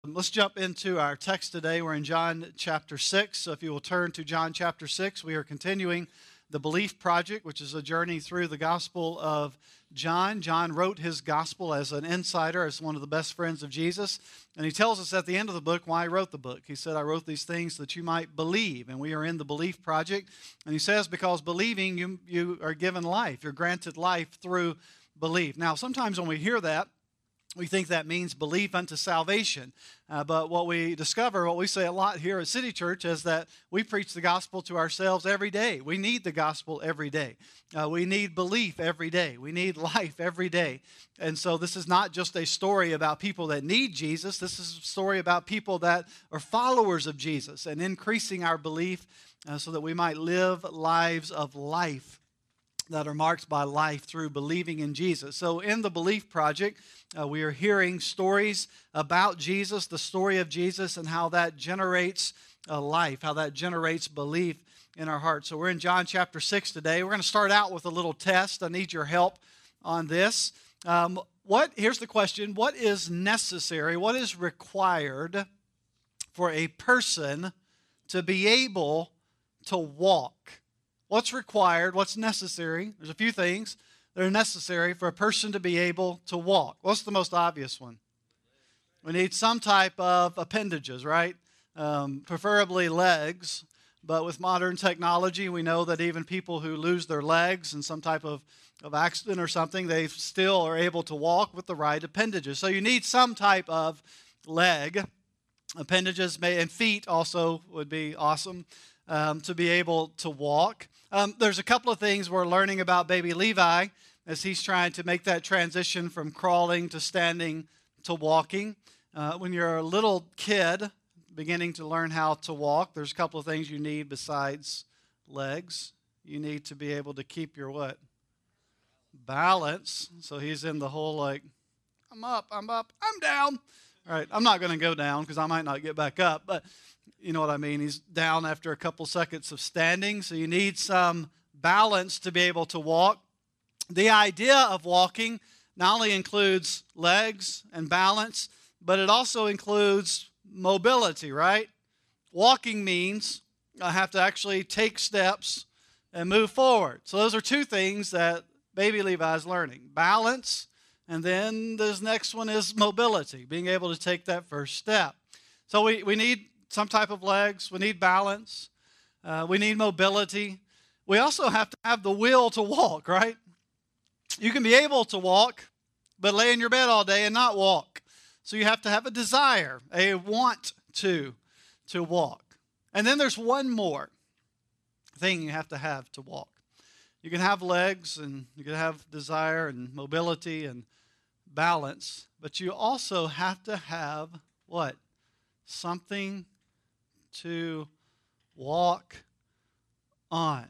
Let's jump into our text today. We're in John chapter 6. So if you will turn to John chapter 6, we are continuing the Belief Project, which is a journey through the Gospel of John. John wrote his Gospel as an insider, as one of the best friends of Jesus. And he tells us at the end of the book why he wrote the book. He said, I wrote these things that you might believe. And we are in the Belief Project. And he says, because believing, you are given life. You're granted life through belief. Now, sometimes when we hear that, we think that means belief unto salvation. But what we discover, what we say a lot here at City Church, is that we preach the gospel to ourselves every day. We need the gospel every day. We need belief every day. We need life every day. And so this is not just a story about people that need Jesus. This is a story about people that are followers of Jesus and increasing our belief so that we might live lives of life that are marked by life through believing in Jesus. So in the Belief Project, we are hearing stories about Jesus, the story of Jesus, and how that generates life, how that generates belief in our hearts. So we're in John chapter 6 today. We're going to start out with a little test. I need your help on this. Here's the question. What is necessary, what is required for a person to be able to walk? What's required? What's necessary? There's a few things that are necessary for a person to be able to walk. What's the most obvious one? We need some type of appendages, right? Preferably legs. But with modern technology, we know that even people who lose their legs in some type of accident or something, they still are able to walk with the right appendages. So you need some type of leg. Appendages and feet also would be awesome to be able to walk. There's a couple of things we're learning about baby Levi as he's trying to make that transition from crawling to standing to walking. When you're a little kid beginning to learn how to walk, there's a couple of things you need besides legs. You need to be able to keep your what? Balance. So he's in the whole I'm up, I'm down. All right, I'm not going to go down because I might not get back up, but you know what I mean. He's down after a couple seconds of standing, so you need some balance to be able to walk. The idea of walking not only includes legs and balance, but it also includes mobility, right? Walking means I have to actually take steps and move forward. So those are two things that baby Levi is learning. Balance, and then this next one is mobility, being able to take that first step. So we need some type of legs. We need balance. We need mobility. We also have to have the will to walk, right? You can be able to walk, but lay in your bed all day and not walk. So you have to have a desire, a want to walk. And then there's one more thing you have to walk. You can have legs and you can have desire and mobility and balance, but you also have to have what? Something to walk on.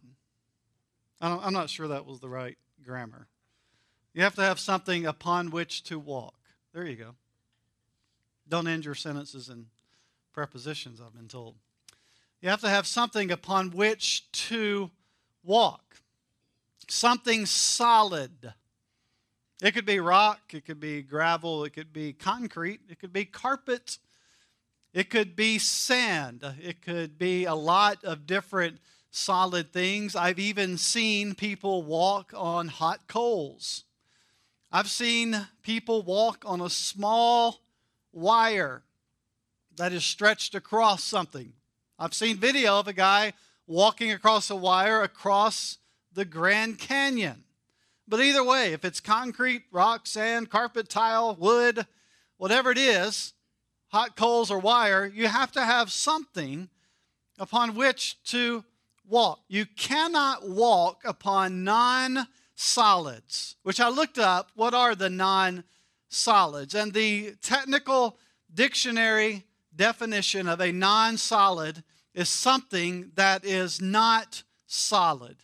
I'm not sure that was the right grammar. You have to have something upon which to walk. There you go. Don't end your sentences in prepositions, I've been told. You have to have something upon which to walk. Something solid. It could be rock, it could be gravel, it could be concrete, it could be carpet, it could be sand, it could be a lot of different solid things. I've even seen people walk on hot coals. I've seen people walk on a small wire that is stretched across something. I've seen video of a guy walking across a wire across the Grand Canyon. But either way, if it's concrete, rock, sand, carpet, tile, wood, whatever it is, hot coals or wire, you have to have something upon which to walk. You cannot walk upon non-solids, which I looked up. What are the non-solids? And the technical dictionary definition of a non-solid is something that is not solid.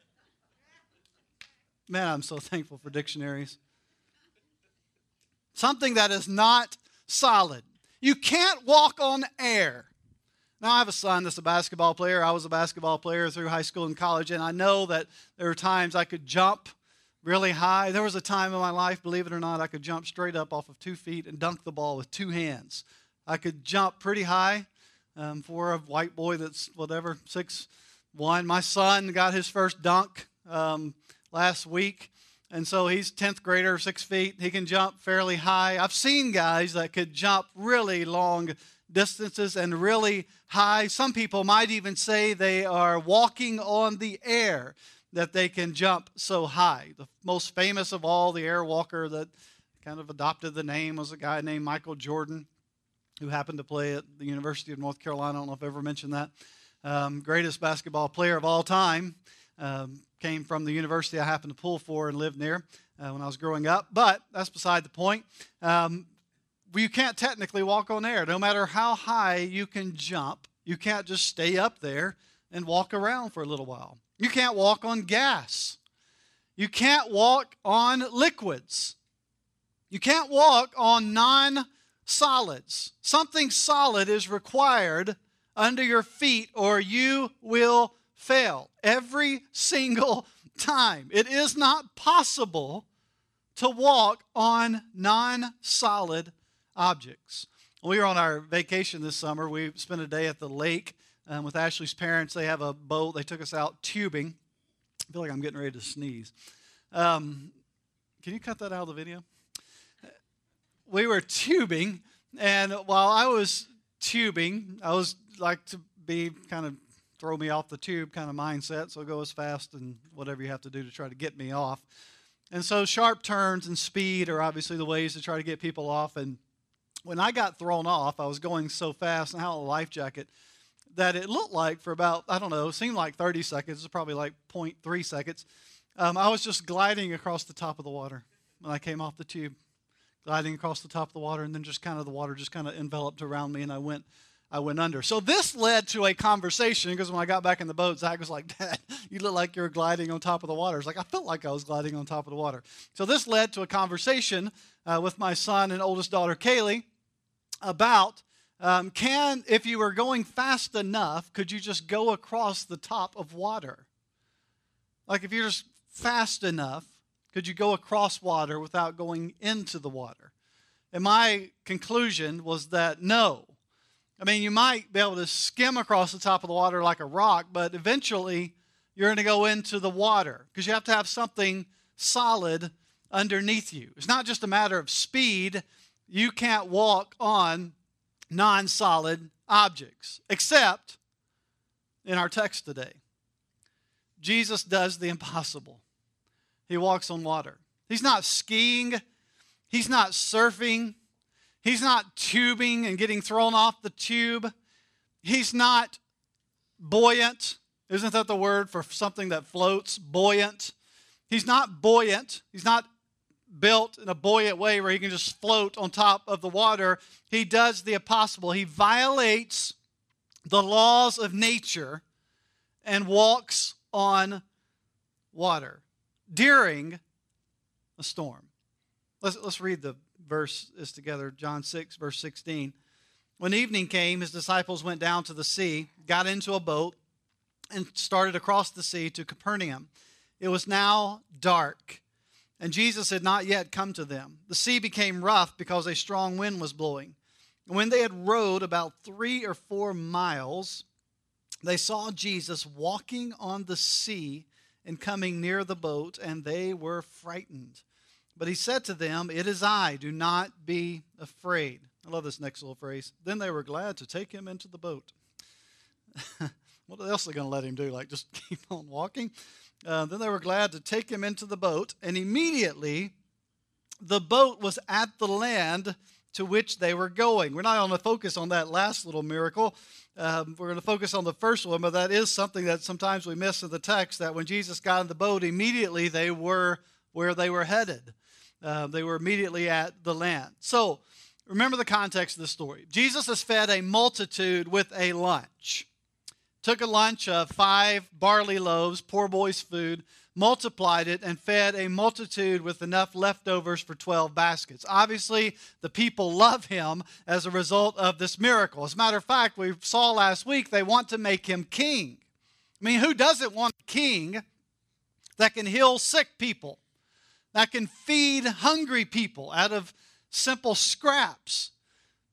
Man, I'm so thankful for dictionaries. Something that is not solid. You can't walk on air. Now, I have a son that's a basketball player. I was a basketball player through high school and college, and I know that there were times I could jump really high. There was a time in my life, believe it or not, I could jump straight up off of 2 feet and dunk the ball with 2 hands. I could jump pretty high for a white boy that's, 6'1". My son got his first dunk last week. And so he's 10th grader, 6 feet. He can jump fairly high. I've seen guys that could jump really long distances and really high. Some people might even say they are walking on the air, that they can jump so high. The most famous of all, the air walker that kind of adopted the name, was a guy named Michael Jordan, who happened to play at the University of North Carolina. I don't know if I've ever mentioned that. Greatest basketball player of all time. Came from the university I happened to pull for and lived near when I was growing up. But that's beside the point. You can't technically walk on air. No matter how high you can jump, you can't just stay up there and walk around for a little while. You can't walk on gas. You can't walk on liquids. You can't walk on non-solids. Something solid is required under your feet or you will fail every single time. It is not possible to walk on non-solid objects. We were on our vacation this summer. We spent a day at the lake with Ashley's parents. They have a boat. They took us out tubing. I feel like I'm getting ready to sneeze. Can you cut that out of the video? We were tubing, and while I was tubing, I was like to be kind of throw me off the tube kind of mindset, so go as fast and whatever you have to do to try to get me off. And so sharp turns and speed are obviously the ways to try to get people off. And when I got thrown off, I was going so fast and I had a life jacket that it looked like for about, seemed like 30 seconds. It was probably like 0.3 seconds. I was just gliding across the top of the water when I came off the tube, gliding across the top of the water, and then just kind of the water just kind of enveloped around me, and I went under. So this led to a conversation, because when I got back in the boat, Zach was like, "Dad, you look like you're gliding on top of the water." It's like, I felt like I was gliding on top of the water. So this led to a conversation with my son and oldest daughter, Kaylee, about if you were going fast enough, could you just go across the top of water? Like if you're just fast enough, could you go across water without going into the water? And my conclusion was that no. I mean, you might be able to skim across the top of the water like a rock, but eventually you're going to go into the water because you have to have something solid underneath you. It's not just a matter of speed. You can't walk on non-solid objects, except in our text today. Jesus does the impossible. He walks on water. He's not skiing. He's not surfing. He's not tubing and getting thrown off the tube. He's not buoyant. Isn't that the word for something that floats? Buoyant. He's not buoyant. He's not built in a buoyant way where he can just float on top of the water. He does the impossible. He violates the laws of nature and walks on water during a storm. Let's read the verse is together. John 6, verse 16. When evening came, his disciples went down to the sea, got into a boat, and started across the sea to Capernaum. It was now dark, and Jesus had not yet come to them. The sea became rough because a strong wind was blowing. And when they had rowed about 3 or 4 miles, they saw Jesus walking on the sea and coming near the boat, and they were frightened. But he said to them, "It is I, do not be afraid." I love this next little phrase. Then they were glad to take him into the boat. What else are they going to let him do? Like just keep on walking? Then they were glad to take him into the boat, and immediately the boat was at the land to which they were going. We're not going to focus on that last little miracle. We're going to focus on the first one, but that is something that sometimes we miss in the text, that when Jesus got in the boat, immediately they were where they were headed. They were immediately at the land. So remember the context of the story. Jesus has fed a multitude with a lunch. Took a lunch of 5 barley loaves, poor boy's food, multiplied it, and fed a multitude with enough leftovers for 12 baskets. Obviously, the people love him as a result of this miracle. As a matter of fact, we saw last week they want to make him king. I mean, who doesn't want a king that can heal sick people, that can feed hungry people out of simple scraps?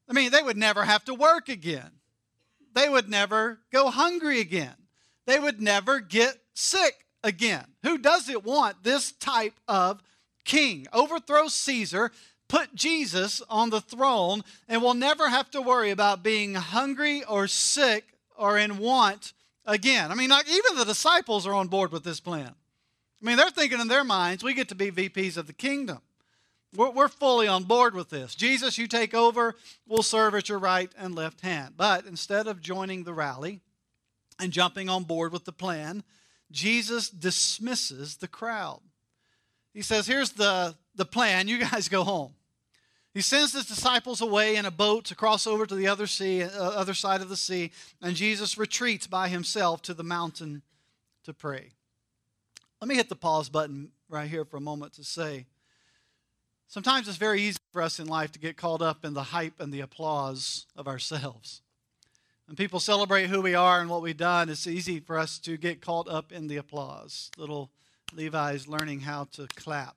I mean, they would never have to work again. They would never go hungry again. They would never get sick again. Who doesn't want this type of king? Overthrow Caesar, put Jesus on the throne, and we'll never have to worry about being hungry or sick or in want again. I mean, even the disciples are on board with this plan. I mean, they're thinking in their minds, we get to be VPs of the kingdom. We're fully on board with this. Jesus, you take over. We'll serve at your right and left hand. But instead of joining the rally and jumping on board with the plan, Jesus dismisses the crowd. He says, here's the plan. You guys go home. He sends his disciples away in a boat to cross over to the other side of the sea, and Jesus retreats by himself to the mountain to pray. Let me hit the pause button right here for a moment to say, sometimes it's very easy for us in life to get caught up in the hype and the applause of ourselves. When people celebrate who we are and what we've done, it's easy for us to get caught up in the applause. Little Levi's learning how to clap.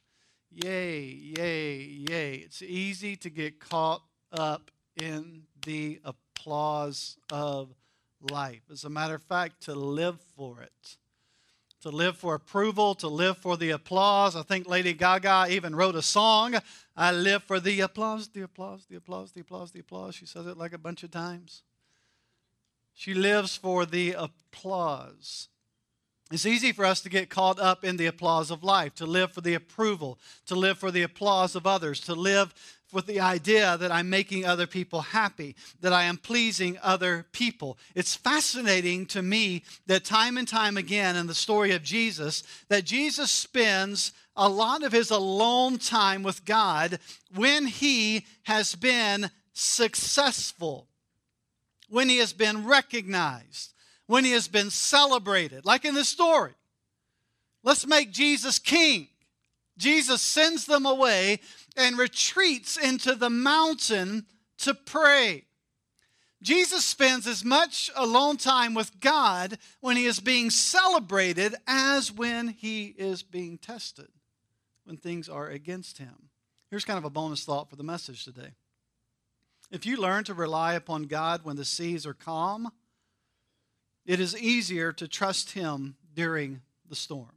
Yay, yay, yay. It's easy to get caught up in the applause of life. As a matter of fact, to live for it. To live for approval, to live for the applause. I think Lady Gaga even wrote a song. I live for the applause, the applause, the applause, the applause, the applause. She says it like a bunch of times. She lives for the applause. It's easy for us to get caught up in the applause of life, to live for the approval, to live for the applause of others, to live with the idea that I'm making other people happy, that I am pleasing other people. It's fascinating to me that time and time again in the story of Jesus, that Jesus spends a lot of his alone time with God when he has been successful, when he has been recognized, when he has been celebrated. Like in this story, let's make Jesus king. Jesus sends them away and retreats into the mountain to pray. Jesus spends as much alone time with God when he is being celebrated as when he is being tested, when things are against him. Here's kind of a bonus thought for the message today. If you learn to rely upon God when the seas are calm, it is easier to trust him during the storms.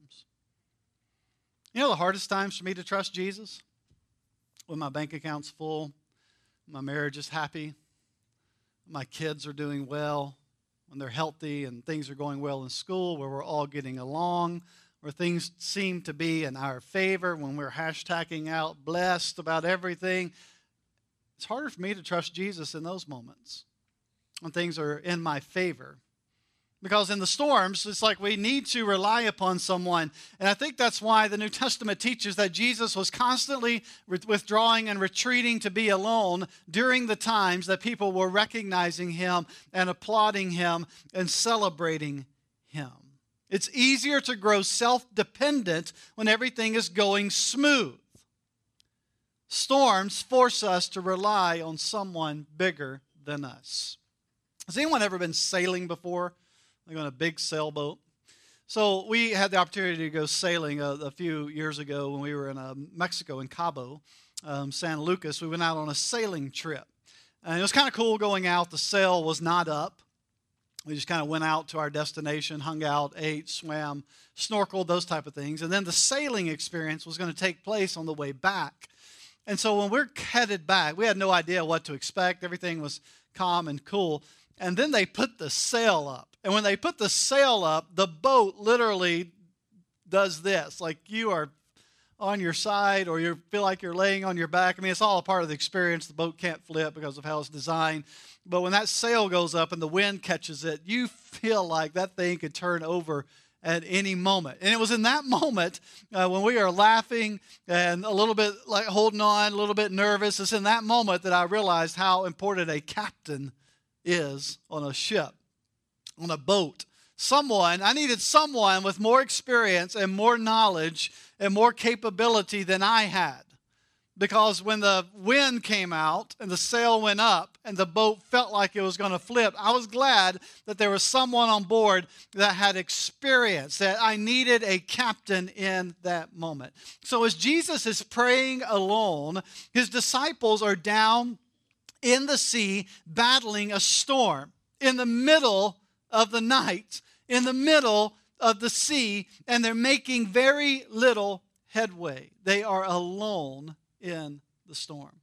You know the hardest times for me to trust Jesus? When my bank account's full, my marriage is happy, my kids are doing well, when they're healthy and things are going well in school, where we're all getting along, where things seem to be in our favor, when we're hashtagging out blessed about everything. It's harder for me to trust Jesus in those moments when things are in my favor. Because in the storms, it's like we need to rely upon someone. And I think that's why the New Testament teaches that Jesus was constantly withdrawing and retreating to be alone during the times that people were recognizing him and applauding him and celebrating him. It's easier to grow self-dependent when everything is going smooth. Storms force us to rely on someone bigger than us. Has anyone ever been sailing before? Like on a big sailboat. So we had the opportunity to go sailing a few years ago when we were in Mexico in Cabo, San Lucas. We went out on a sailing trip. And it was kind of cool going out. The sail was not up. We just kind of went out to our destination, hung out, ate, swam, snorkeled, those type of things. And then the sailing experience was going to take place on the way back. And so when we're headed back, we had no idea what to expect. Everything was calm and cool. And then they put the sail up. And when they put the sail up, the boat literally does this. Like you are on your side or you feel like you're laying on your back. I mean, it's all a part of the experience. The boat can't flip because of how it's designed. But when that sail goes up and the wind catches it, you feel like that thing could turn over at any moment. And it was in that moment when we are laughing and a little bit like holding on, a little bit nervous. It's in that moment that I realized how important a captain is on a ship, on a boat. I needed someone with more experience and more knowledge and more capability than I had. Because when the wind came out and the sail went up and the boat felt like it was going to flip, I was glad that there was someone on board that had experience, that I needed a captain in that moment. So as Jesus is praying alone, his disciples are down in the sea battling a storm in the middle of the night, in the middle of the sea, and they're making very little headway. They are alone in the storm.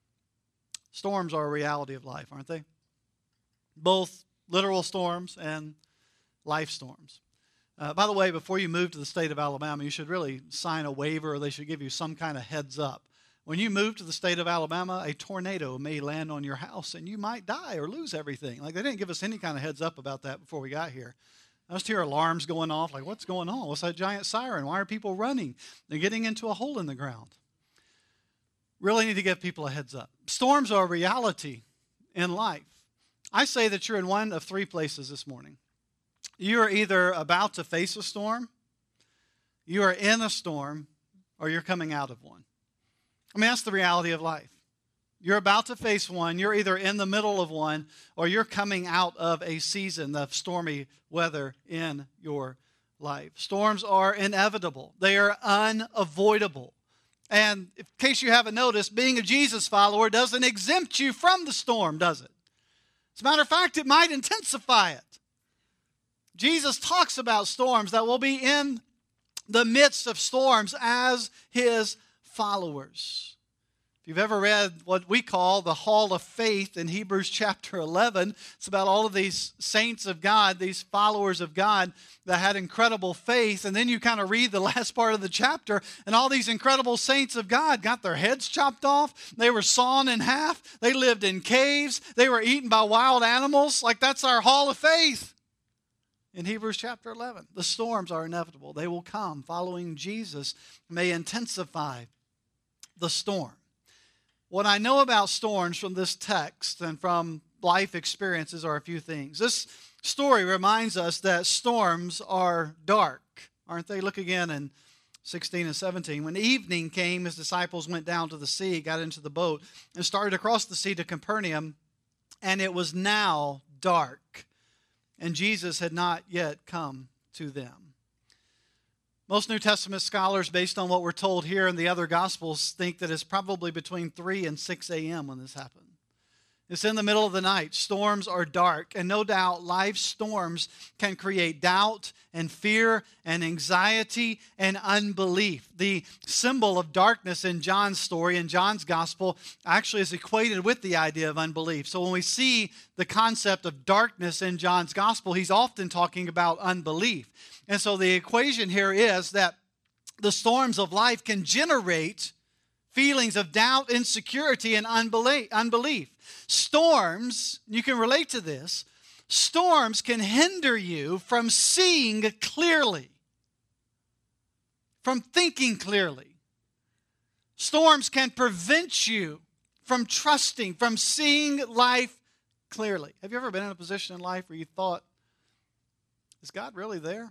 Storms are a reality of life, aren't they? Both literal storms and life storms. By the way, before you move to the state of Alabama, you should really sign a waiver, or they should give you some kind of heads up. When you move to the state of Alabama, a tornado may land on your house and you might die or lose everything. Like, they didn't give us any kind of heads up about that before we got here. I just hear alarms going off, like, what's going on? What's that giant siren? Why are people running? They're getting into a hole in the ground. Really need to give people a heads up. Storms are a reality in life. I say that you're in one of three places this morning. You are either about to face a storm, you are in a storm, or you're coming out of one. I mean, that's the reality of life. You're about to face one, you're either in the middle of one, or you're coming out of a season of stormy weather in your life. Storms are inevitable. They are unavoidable. And in case you haven't noticed, being a Jesus follower doesn't exempt you from the storm, does it? As a matter of fact, it might intensify it. Jesus talks about storms, that we'll be in the midst of storms as his followers. If you've ever read what we call the Hall of Faith in Hebrews chapter 11, it's about all of these saints of God, these followers of God that had incredible faith. And then you kind of read the last part of the chapter, and all these incredible saints of God got their heads chopped off. They were sawn in half. They lived in caves. They were eaten by wild animals. Like, that's our Hall of Faith. In Hebrews chapter 11, the storms are inevitable. They will come. Following Jesus may intensify the storm. What I know about storms from this text and from life experiences are a few things. This story reminds us that storms are dark, aren't they? Look again in 16 and 17. When evening came, his disciples went down to the sea, got into the boat, and started across the sea to Capernaum, and it was now dark. And Jesus had not yet come to them. Most New Testament scholars, based on what we're told here in the other Gospels, think that it's probably between 3 and 6 a.m. when this happened. It's in the middle of the night. Storms are dark. And no doubt, life's storms can create doubt and fear and anxiety and unbelief. The symbol of darkness in John's story, in John's gospel, actually is equated with the idea of unbelief. So when we see the concept of darkness in John's gospel, he's often talking about unbelief. And so the equation here is that the storms of life can generate feelings of doubt, insecurity, and unbelief. Storms, you can relate to this, storms can hinder you from seeing clearly, from thinking clearly. Storms can prevent you from trusting, from seeing life clearly. Have you ever been in a position in life where you thought, is God really there?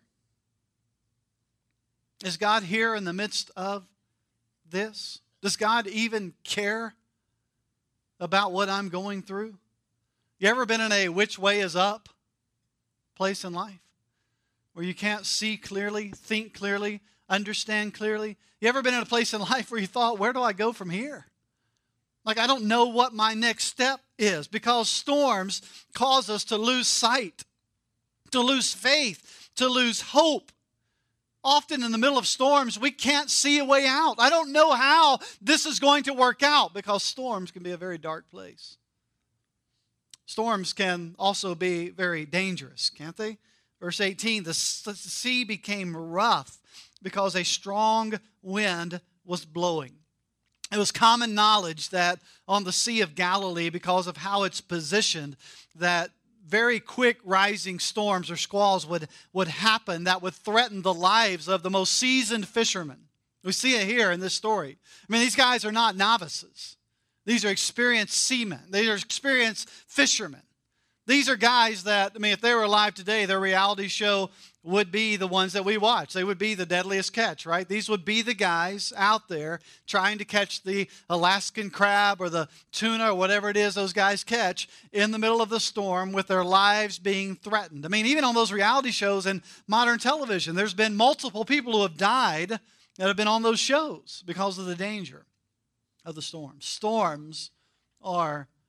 Is God here in the midst of this? Does God even care about what I'm going through? You ever been in a which way is up place in life? Where you can't see clearly, think clearly, understand clearly? You ever been in a place in life where you thought, where do I go from here? Like, I don't know what my next step is, because storms cause us to lose sight, to lose faith, to lose hope. Often in the middle of storms, we can't see a way out. I don't know how this is going to work out, because storms can be a very dark place. Storms can also be very dangerous, can't they? Verse 18, the sea became rough because a strong wind was blowing. It was common knowledge that on the Sea of Galilee, because of how it's positioned, that very quick rising storms or squalls would happen that would threaten the lives of the most seasoned fishermen. We see it here in this story. I mean, these guys are not novices. These are experienced seamen. They are experienced fishermen. These are guys that, I mean, if they were alive today, their reality show would be the ones that we watch. They would be The Deadliest Catch, right? These would be the guys out there trying to catch the Alaskan crab or the tuna or whatever it is those guys catch in the middle of the storm with their lives being threatened. I mean, even on those reality shows in modern television, there's been multiple people who have died that have been on those shows because of the danger of the storm. Storms are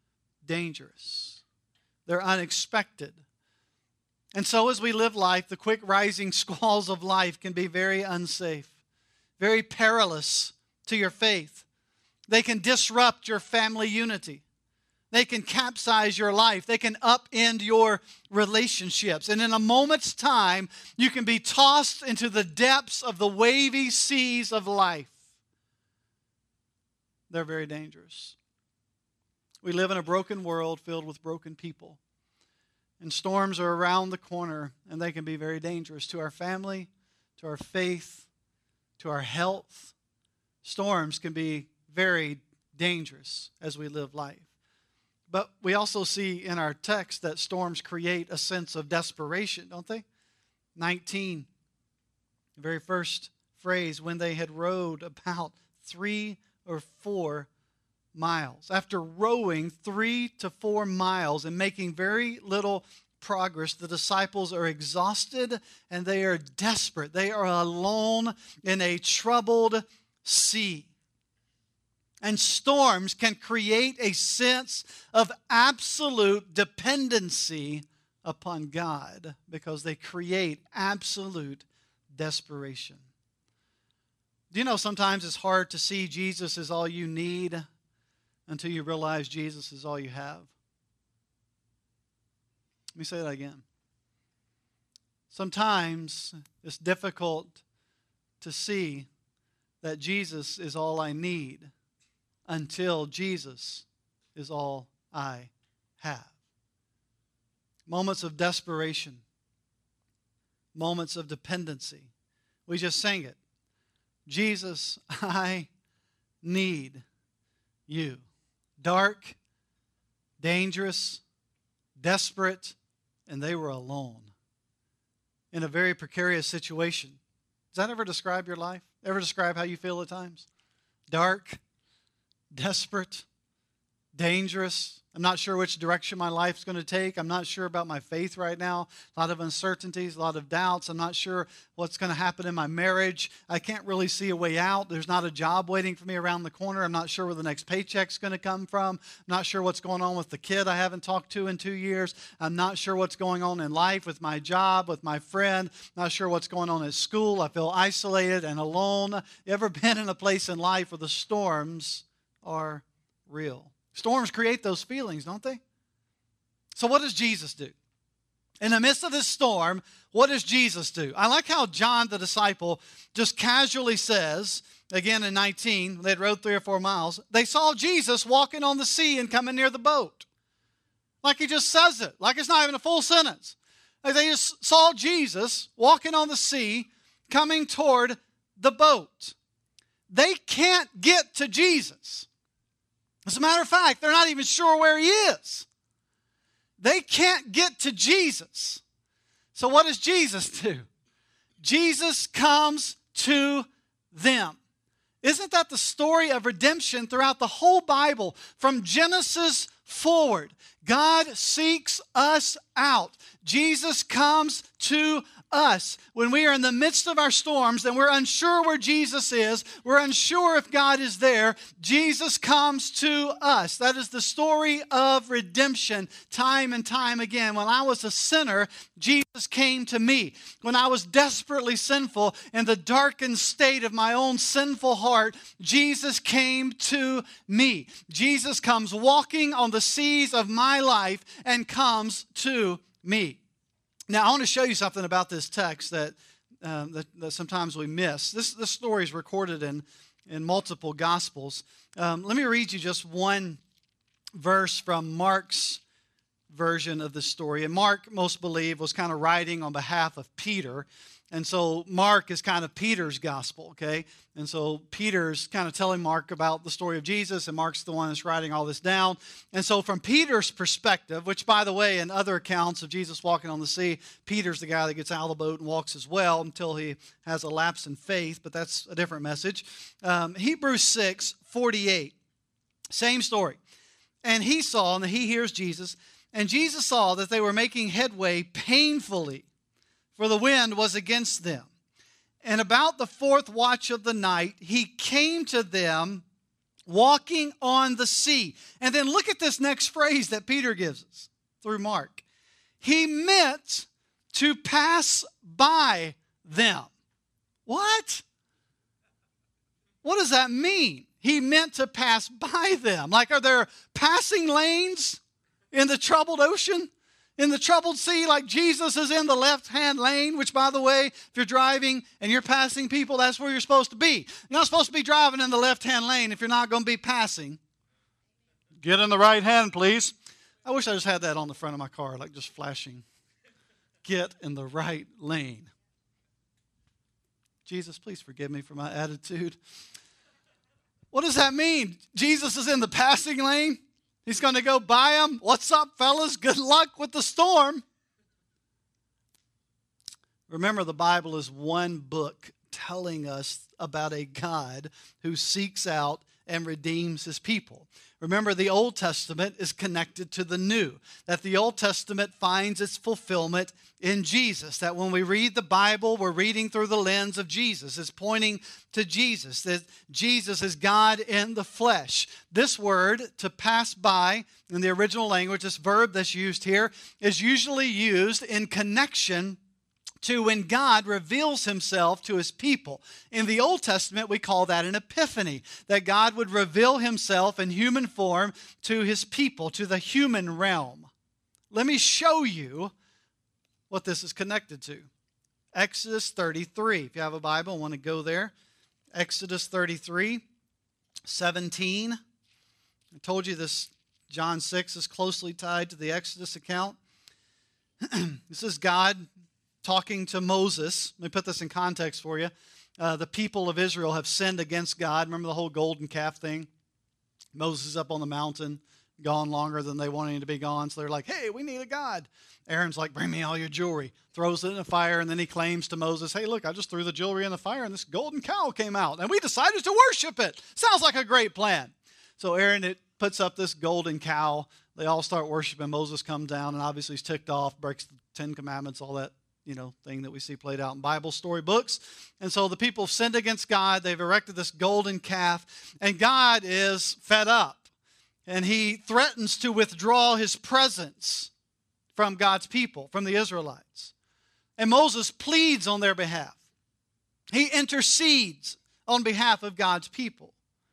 dangerous. They're unexpected. And so as we live life, the quick rising squalls of life can be very unsafe, very perilous to your faith. They can disrupt your family unity. They can capsize your life. They can upend your relationships. And in a moment's time, you can be tossed into the depths of the wavy seas of life. They're very dangerous. We live in a broken world filled with broken people. And storms are around the corner, and they can be very dangerous to our family, to our faith, to our health. Storms can be very dangerous as we live life. But we also see in our text that storms create a sense of desperation, don't they? 19, the very first phrase, when they had rowed about 3 or 4 miles. After rowing 3 to 4 miles and making very little progress, the disciples are exhausted and they are desperate. They are alone in a troubled sea. And storms can create a sense of absolute dependency upon God because they create absolute desperation. Do you know sometimes it's hard to see Jesus as all you need until you realize Jesus is all you have? Let me say that again. Sometimes it's difficult to see that Jesus is all I need until Jesus is all I have. Moments of desperation. Moments of dependency. We just sang it. Jesus, I need you. Dark, dangerous, desperate, and they were alone in a very precarious situation. Does that ever describe your life? Ever describe how you feel at times? Dark, desperate, dangerous. I'm not sure which direction my life's going to take. I'm not sure about my faith right now. A lot of uncertainties, a lot of doubts. I'm not sure what's going to happen in my marriage. I can't really see a way out. There's not a job waiting for me around the corner. I'm not sure where the next paycheck's going to come from. I'm not sure what's going on with the kid I haven't talked to in 2 years. I'm not sure what's going on in life with my job, with my friend. I'm not sure what's going on at school. I feel isolated and alone. You ever been in a place in life where the storms are real? Storms create those feelings, don't they? So what does Jesus do? In the midst of this storm, what does Jesus do? I like how John the disciple just casually says, again in 19, they'd rowed 3 or 4 miles, they saw Jesus walking on the sea and coming near the boat. Like he just says it, like it's not even a full sentence. Like they just saw Jesus walking on the sea, coming toward the boat. They can't get to Jesus. As a matter of fact, they're not even sure where he is. They can't get to Jesus. So what does Jesus do? Jesus comes to them. Isn't that the story of redemption throughout the whole Bible? From Genesis forward, God seeks us out. Jesus comes to us. When we are in the midst of our storms and we're unsure where Jesus is, we're unsure if God is there, Jesus comes to us. That is the story of redemption time and time again. When I was a sinner, Jesus came to me. When I was desperately sinful in the darkened state of my own sinful heart, Jesus came to me. Jesus comes walking on the seas of my life and comes to me. Now, I want to show you something about this text that sometimes we miss. This story is recorded in multiple Gospels. Let me read you just one verse from Mark's version of the story. And Mark, most believe, was kind of writing on behalf of Peter. And so Mark is kind of Peter's gospel, okay? And so Peter's kind of telling Mark about the story of Jesus, and Mark's the one that's writing all this down. And so from Peter's perspective, which, by the way, in other accounts of Jesus walking on the sea, Peter's the guy that gets out of the boat and walks as well until he has a lapse in faith, but that's a different message. Hebrews 6:48, same story. And he saw, and he hears Jesus, and Jesus saw that they were making headway painfully, for the wind was against them. And about the 4th watch of the night, he came to them walking on the sea. And then look at this next phrase that Peter gives us through Mark. He meant to pass by them. What? What does that mean? He meant to pass by them. Like, are there passing lanes in the troubled ocean? In the troubled sea, like Jesus is in the left-hand lane, which, by the way, if you're driving and you're passing people, that's where you're supposed to be. You're not supposed to be driving in the left-hand lane if you're not going to be passing. Get in the right hand, please. I wish I just had that on the front of my car, like just flashing. Get in the right lane. Jesus, please forgive me for my attitude. What does that mean? Jesus is in the passing lane. He's going to go by them. What's up, fellas? Good luck with the storm. Remember, the Bible is one book telling us about a God who seeks out and redeems his people. Remember, the Old Testament is connected to the New, that the Old Testament finds its fulfillment in Jesus, that when we read the Bible, we're reading through the lens of Jesus. It's pointing to Jesus, that Jesus is God in the flesh. This word, to pass by, in the original language, this verb that's used here, is usually used in connection to when God reveals himself to his people. In the Old Testament, we call that an epiphany, that God would reveal himself in human form to his people, to the human realm. Let me show you what this is connected to. Exodus 33. If you have a Bible and want to go there. Exodus 33, 17. I told you this, John 6 is closely tied to the Exodus account. This is God talking to Moses. Let me put this in context for you. The people of Israel have sinned against God. Remember the whole golden calf thing? Moses is up on the mountain, gone longer than they wanted him to be gone. So they're like, hey, we need a God. Aaron's like, bring me all your jewelry. Throws it in the fire, and then he claims to Moses, hey, look, I just threw the jewelry in the fire, and this golden cow came out. And we decided to worship it. Sounds like a great plan. So Aaron puts up this golden cow. They all start worshiping. Moses comes down, and obviously he's ticked off, breaks the 10 Commandments, all that thing that we see played out in Bible story books. And so the people have sinned against God. They've erected this golden calf, and God is fed up. And he threatens to withdraw his presence from God's people, from the Israelites. And Moses pleads on their behalf. He intercedes on behalf of God's people.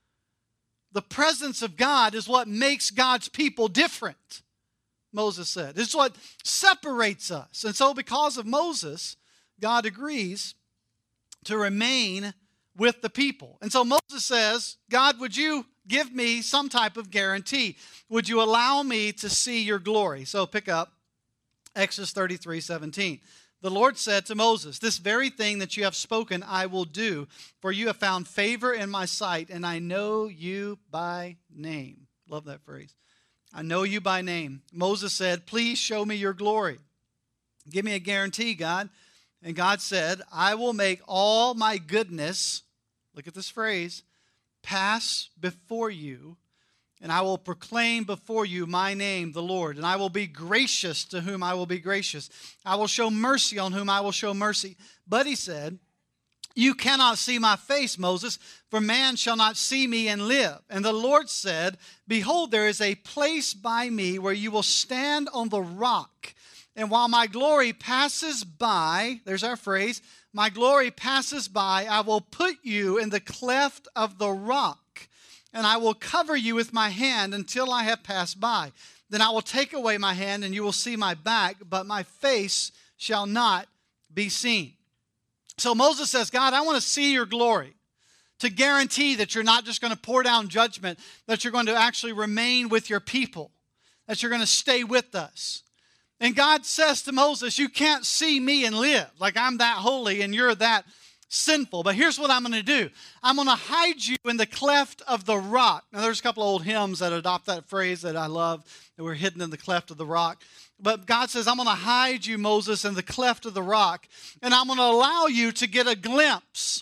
The presence of God is what makes God's people different, Moses said. It's what separates us. And so because of Moses, God agrees to remain with the people. And so Moses says, God, would you give me some type of guarantee? Would you allow me to see your glory? So pick up Exodus 33, 17. The Lord said to Moses, this very thing that you have spoken I will do, for you have found favor in my sight, and I know you by name. Love that phrase. I know you by name. Moses said, please show me your glory. Give me a guarantee, God. And God said, I will make all my goodness, look at this phrase, pass before you, and I will proclaim before you my name, the Lord. And I will be gracious to whom I will be gracious. I will show mercy on whom I will show mercy. But he said, you cannot see my face, Moses, for man shall not see me and live. And the Lord said, behold, there is a place by me where you will stand on the rock. And while my glory passes by, there's our phrase, my glory passes by, I will put you in the cleft of the rock, and I will cover you with my hand until I have passed by. Then I will take away my hand, and you will see my back, but my face shall not be seen. So Moses says, God, I want to see your glory, to guarantee that you're not just going to pour down judgment, that you're going to actually remain with your people, that you're going to stay with us. And God says to Moses, you can't see me and live. Like I'm that holy and you're that sinful. But here's what I'm going to do. I'm going to hide you in the cleft of the rock. Now there's a couple of old hymns that adopt that phrase that I love, that we're hidden in the cleft of the rock. But God says, I'm going to hide you, Moses, in the cleft of the rock. And I'm going to allow you to get a glimpse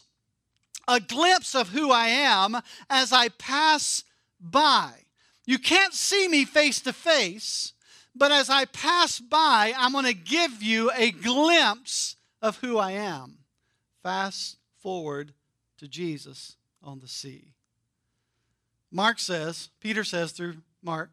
of who I am as I pass by. You can't see me face to face, but as I pass by, I'm going to give you a glimpse of who I am. Fast forward to Jesus on the sea. Peter says through Mark,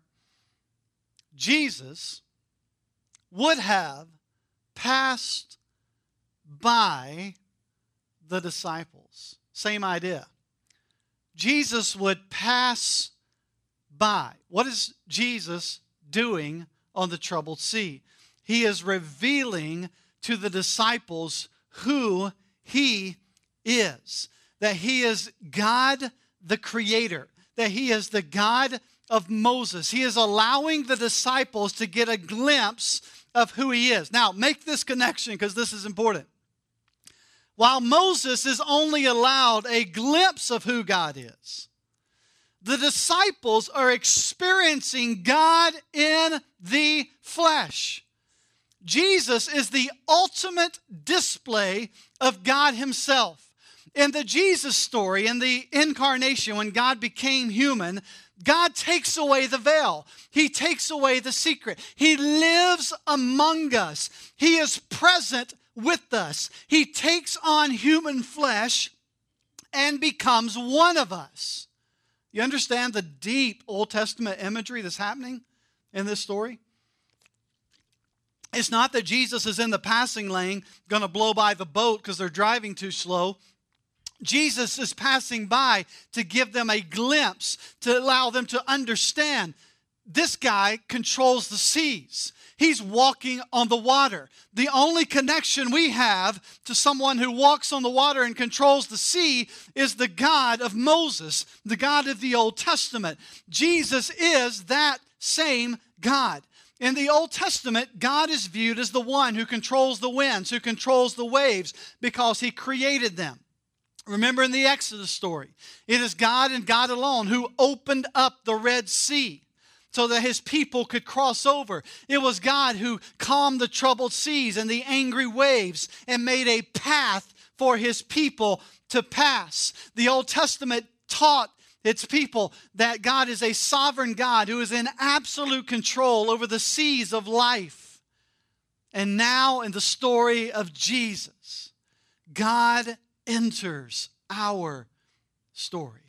Jesus would have passed by the disciples. Same idea. Jesus would pass by. What is Jesus doing on the troubled sea? He is revealing to the disciples who He is. That He is God the Creator. That He is the God of Moses. He is allowing the disciples to get a glimpse of who He is. Now, make this connection because this is important. While Moses is only allowed a glimpse of who God is, the disciples are experiencing God in the flesh. Jesus is the ultimate display of God Himself. In the Jesus story, in the incarnation, when God became human, God takes away the veil. He takes away the secret. He lives among us. He is present with us. He takes on human flesh and becomes one of us. You understand the deep Old Testament imagery that's happening in this story? It's not that Jesus is in the passing lane going to blow by the boat because they're driving too slow. Jesus is passing by to give them a glimpse, to allow them to understand this guy controls the seas. He's walking on the water. The only connection we have to someone who walks on the water and controls the sea is the God of Moses, the God of the Old Testament. Jesus is that same God. In the Old Testament, God is viewed as the one who controls the winds, who controls the waves, because He created them. Remember in the Exodus story, it is God and God alone who opened up the Red Sea so that His people could cross over. It was God who calmed the troubled seas and the angry waves and made a path for His people to pass. The Old Testament taught its people that God is a sovereign God who is in absolute control over the seas of life. And now in the story of Jesus, God enters our story.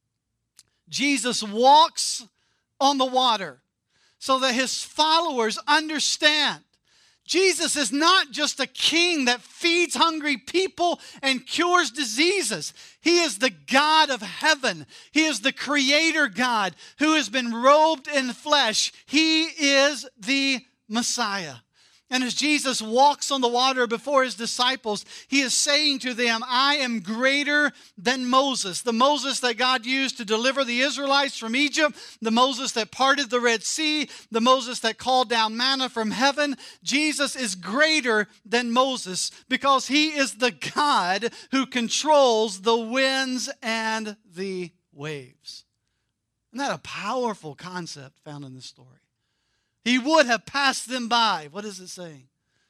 Jesus walks on the water so that His followers understand Jesus is not just a king that feeds hungry people and cures diseases. He is the God of heaven. He is the creator God who has been robed in flesh. He is the Messiah. And as Jesus walks on the water before His disciples, He is saying to them, I am greater than Moses. The Moses that God used to deliver the Israelites from Egypt, the Moses that parted the Red Sea, the Moses that called down manna from heaven. Jesus is greater than Moses because He is the God who controls the winds and the waves. Isn't that a powerful concept found in this story? He would have passed them by. What is it saying?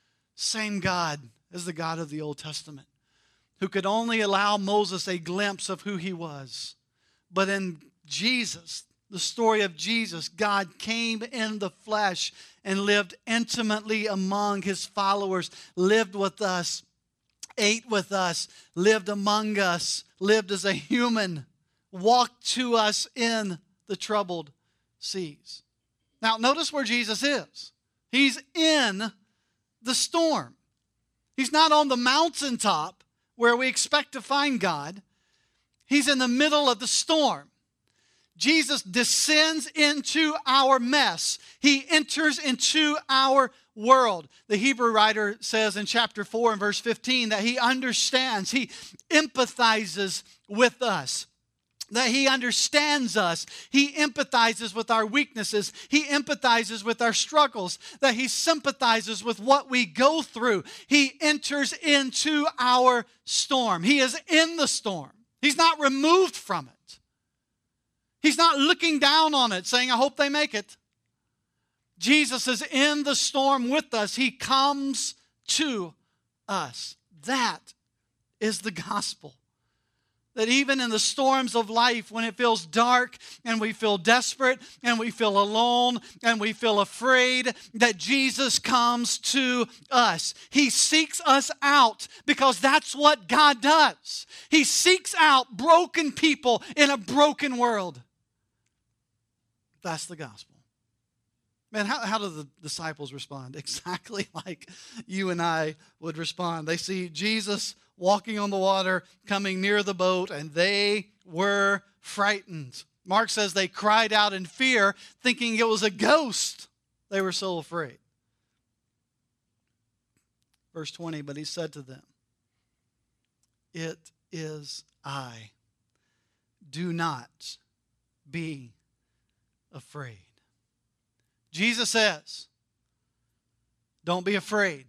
Same God as the God of the Old Testament, who could only allow Moses a glimpse of who He was. But in Jesus, the story of Jesus, God came in the flesh and lived intimately among His followers, lived with us, ate with us, lived among us, lived as a human, walked to us in the troubled seas. Now, notice where Jesus is. He's in the storm. He's not on the mountaintop where we expect to find God. He's in the middle of the storm. Jesus descends into our mess. He enters into our world. The Hebrew writer says in chapter 4 and verse 15 that He understands, He empathizes with us. That He understands us. He empathizes with our weaknesses. He empathizes with our struggles. That He sympathizes with what we go through. He enters into our storm. He is in the storm. He's not removed from it. He's not looking down on it saying, I hope they make it. Jesus is in the storm with us. He comes to us. That is the gospel. That even in the storms of life, when it feels dark and we feel desperate and we feel alone and we feel afraid, that Jesus comes to us. He seeks us out because that's what God does. He seeks out broken people in a broken world. That's the gospel. Man, how do the disciples respond? Exactly like you and I would respond. They see Jesus walking on the water, coming near the boat, and they were frightened. Mark says they cried out in fear, thinking it was a ghost. They were so afraid. Verse 20, but he said to them, "It is I. Do not be afraid." Jesus says, don't be afraid.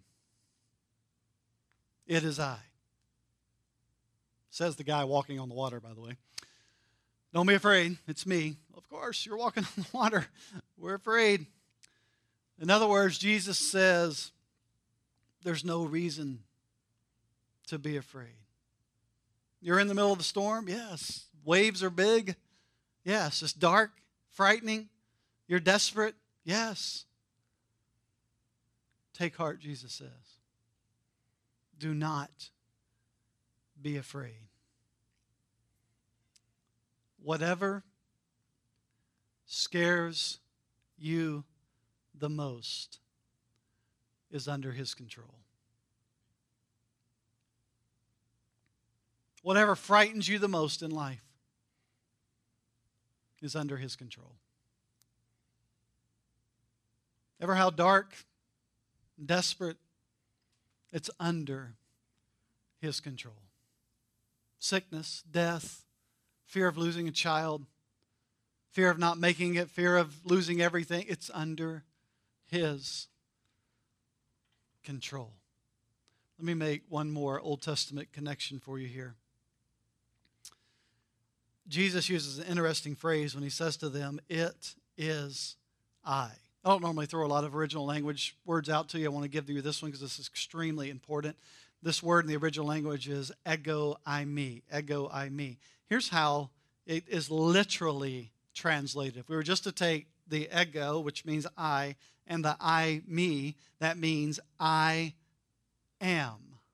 It is I. Says the guy walking on the water, by the way. Don't be afraid. It's me. Of course, you're walking on the water. We're afraid. In other words, Jesus says, there's no reason to be afraid. You're in the middle of the storm? Yes. Waves are big? Yes. It's dark, frightening. You're desperate? Yes. Take heart, Jesus says. Do not be afraid. Whatever scares you the most is under His control. Whatever frightens you the most in life is under His control. Ever how dark, desperate, it's under His control. Sickness, death, fear of losing a child, fear of not making it, fear of losing everything, it's under His control. Let me make one more Old Testament connection for you here. Jesus uses an interesting phrase when He says to them, "It is I." I don't normally throw a lot of original language words out to you. I want to give you this one because this is extremely important. This word in the original language is ego eimi. Ego eimi. Here's how it is literally translated. If we were just to take the ego, which means I, and the I, me, that means I am.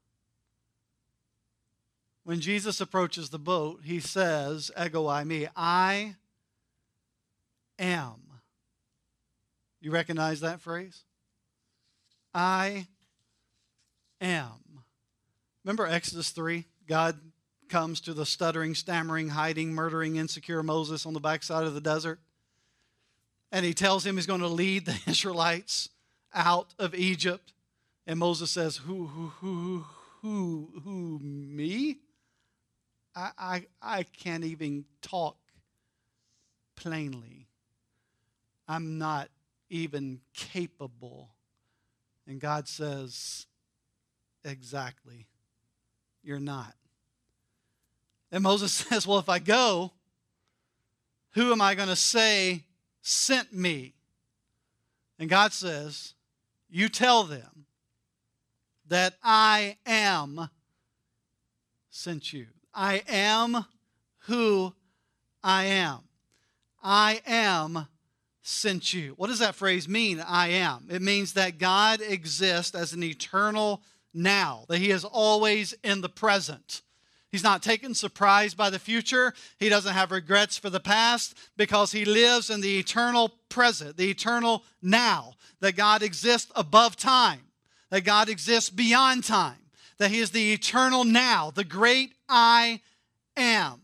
When Jesus approaches the boat, He says, ego eimi, I am. You recognize that phrase? I am. Remember Exodus 3? God comes to the stuttering, stammering, hiding, murdering, insecure Moses on the backside of the desert. And He tells him He's going to lead the Israelites out of Egypt. And Moses says, who, me? I can't even talk plainly. I'm not even capable. And God says, exactly, you're not. And Moses says, well, if I go, who am I going to say sent me? And God says, you tell them that I am sent you. I am who I am. I am sent you. What does that phrase mean, I am? It means that God exists as an eternal now, that He is always in the present. He's not taken surprised by the future. He doesn't have regrets for the past because He lives in the eternal present, the eternal now, that God exists above time, that God exists beyond time, that He is the eternal now, the great I am.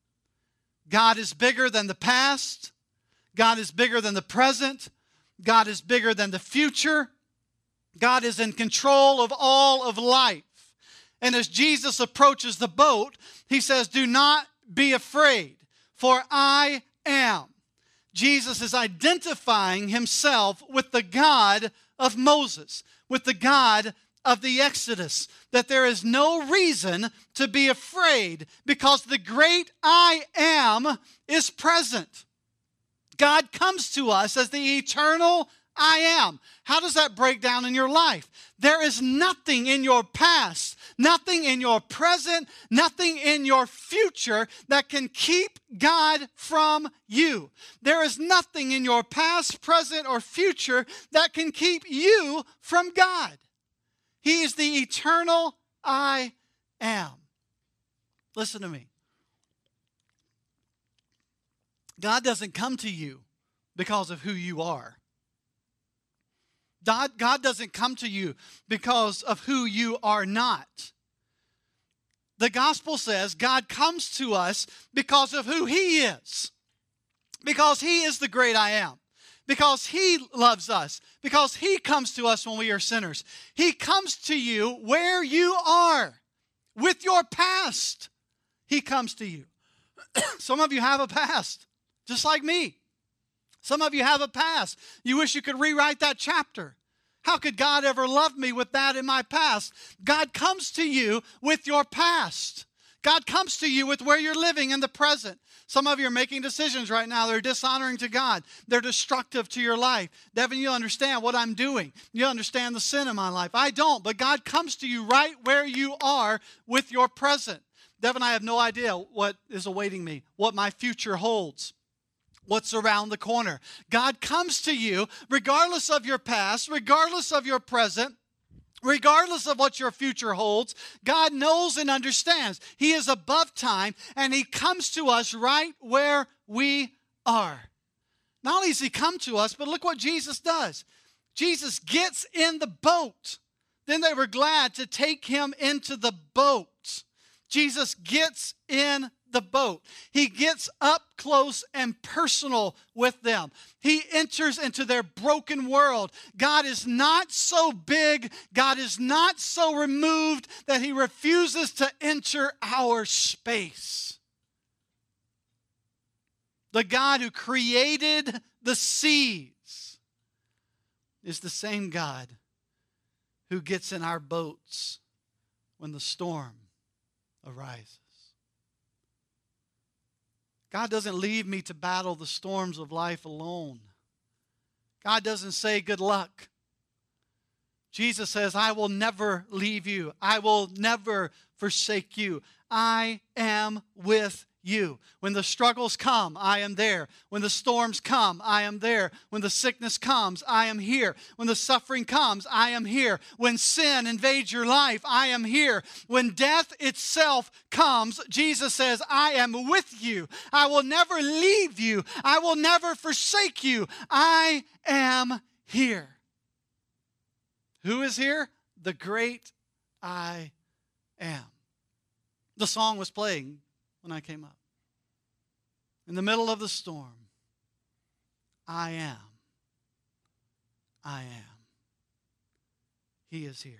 God is bigger than the past. God is bigger than the present. God is bigger than the future. God is in control of all of life. And as Jesus approaches the boat, He says, do not be afraid, for I am. Jesus is identifying Himself with the God of Moses, with the God of the Exodus, that there is no reason to be afraid because the great I am is present. God comes to us as the eternal I am. How does that break down in your life? There is nothing in your past, nothing in your present, nothing in your future that can keep God from you. There is nothing in your past, present, or future that can keep you from God. He is the eternal I am. Listen to me. God doesn't come to you because of who you are. God doesn't come to you because of who you are not. The gospel says God comes to us because of who He is. Because He is the great I am. Because He loves us. Because He comes to us when we are sinners. He comes to you where you are. With your past. He comes to you. Some of you have a past. Just like me. Some of you have a past. You wish you could rewrite that chapter. How could God ever love me with that in my past? God comes to you with your past. God comes to you with where you're living in the present. Some of you are making decisions right now that are dishonoring to God. They're destructive to your life. Devin, you understand what I'm doing. You understand the sin in my life. I don't, but God comes to you right where you are with your present. Devin, I have no idea what is awaiting me, what my future holds. What's around the corner. God comes to you regardless of your past, regardless of your present, regardless of what your future holds. God knows and understands. He is above time, and He comes to us right where we are. Not only does He come to us, but look what Jesus does. Jesus gets in the boat. Then they were glad to take Him into the boat. Jesus gets in the boat. He gets up close and personal with them. He enters into their broken world. God is not so big, God is not so removed that He refuses to enter our space. The God who created the seas is the same God who gets in our boats when the storm arises. God doesn't leave me to battle the storms of life alone. God doesn't say good luck. Jesus says, I will never leave you. I will never forsake you. I am with you. When the struggles come, I am there. When the storms come, I am there. When the sickness comes, I am here. When the suffering comes, I am here. When sin invades your life, I am here. When death itself comes, Jesus says, I am with you. I will never leave you. I will never forsake you. I am here. Who is here? The great I am. The song was playing when I came up. In the middle of the storm, I am. I am. He is here.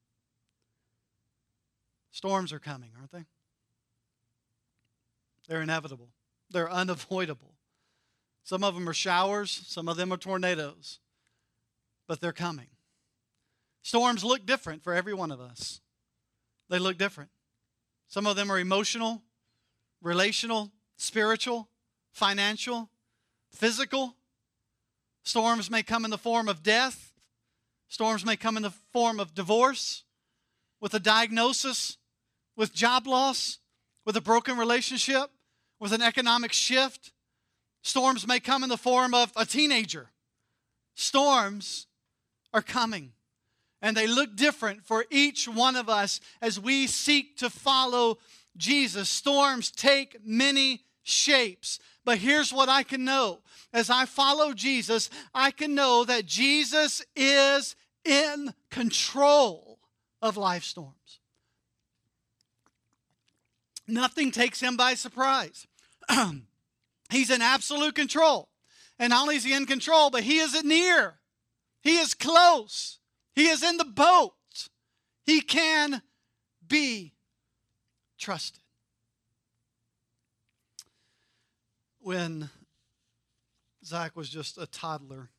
Storms are coming, aren't they? They're inevitable. They're unavoidable. Some of them are showers. Some of them are tornadoes. But they're coming. Storms look different for every one of us. They look different. Some of them are emotional, relational, spiritual, financial, physical. Storms may come in the form of death. Storms may come in the form of divorce, with a diagnosis, with job loss, with a broken relationship, with an economic shift. Storms may come in the form of a teenager. Storms are coming. And they look different for each one of us as we seek to follow Jesus. Storms take many shapes. But here's what I can know. As I follow Jesus, I can know that Jesus is in control of life storms. Nothing takes Him by surprise. He's in absolute control. And not only is He in control, but He is near. He is close. He is in the boat. He can be trusted. When Zach was just a toddler,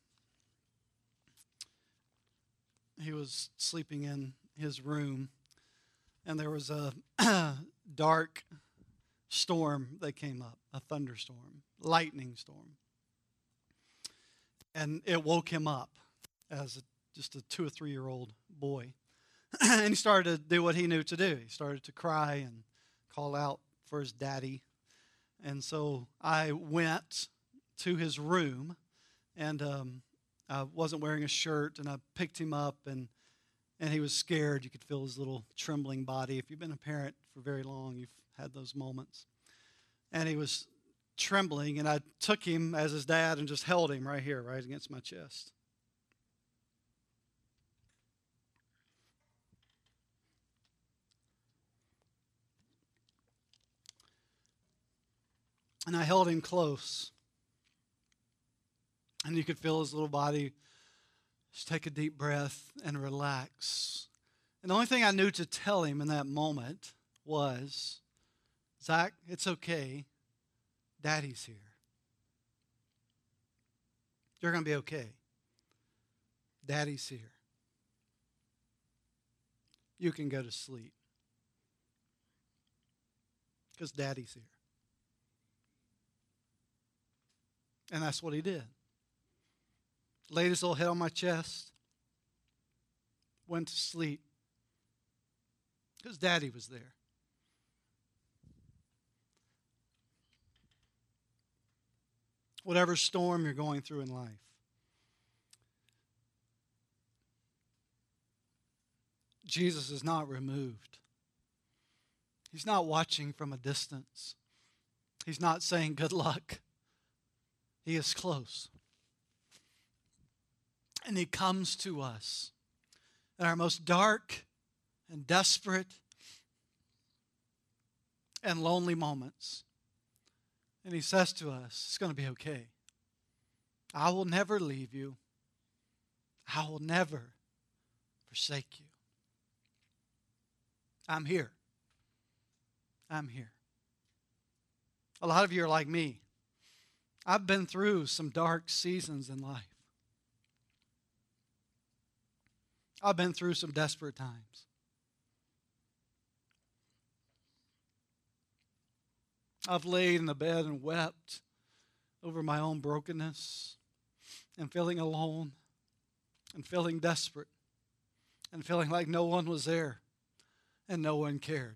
he was sleeping in his room, and there was a dark storm that came up, a thunderstorm, lightning storm. And it woke him up as just a 2 or 3 year old boy. And he started to do what he knew to do. He started to cry and call out for his daddy. And so I went to his room, and I wasn't wearing a shirt, and I picked him up, and he was scared. You could feel his little trembling body. If you've been a parent for very long, you've had those moments. And he was trembling, and I took him as his dad and just held him right here, right against my chest. And I held him close. And you could feel his little body just take a deep breath and relax. And the only thing I knew to tell him in that moment was, Zach, it's okay. Daddy's here. You're going to be okay. Daddy's here. You can go to sleep. Because Daddy's here. And that's what he did. Laid his little head on my chest. Went to sleep. Because Daddy was there. Whatever storm you're going through in life, Jesus is not removed. He's not watching from a distance. He's not saying good luck. He is close. And he comes to us in our most dark and desperate and lonely moments. And he says to us, it's going to be okay. I will never leave you. I will never forsake you. I'm here. I'm here. A lot of you are like me. I've been through some dark seasons in life. I've been through some desperate times. I've laid in the bed and wept over my own brokenness and feeling alone and feeling desperate and feeling like no one was there and no one cared.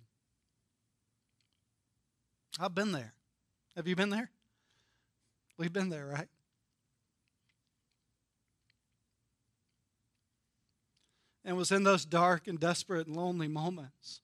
I've been there. Have you been there? We've been there, right? And it was in those dark and desperate and lonely moments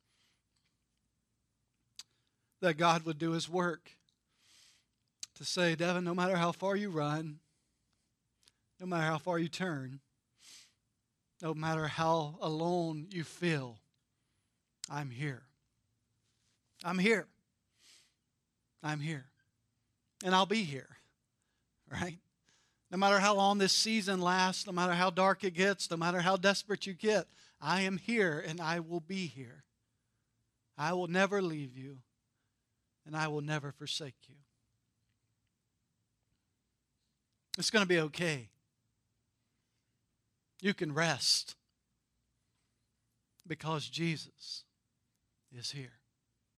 that God would do his work to say, Devin, no matter how far you run, no matter how far you turn, no matter how alone you feel, I'm here. I'm here. I'm here. And I'll be here, right? No matter how long this season lasts, no matter how dark it gets, no matter how desperate you get, I am here and I will be here. I will never leave you and I will never forsake you. It's going to be okay. You can rest because Jesus is here.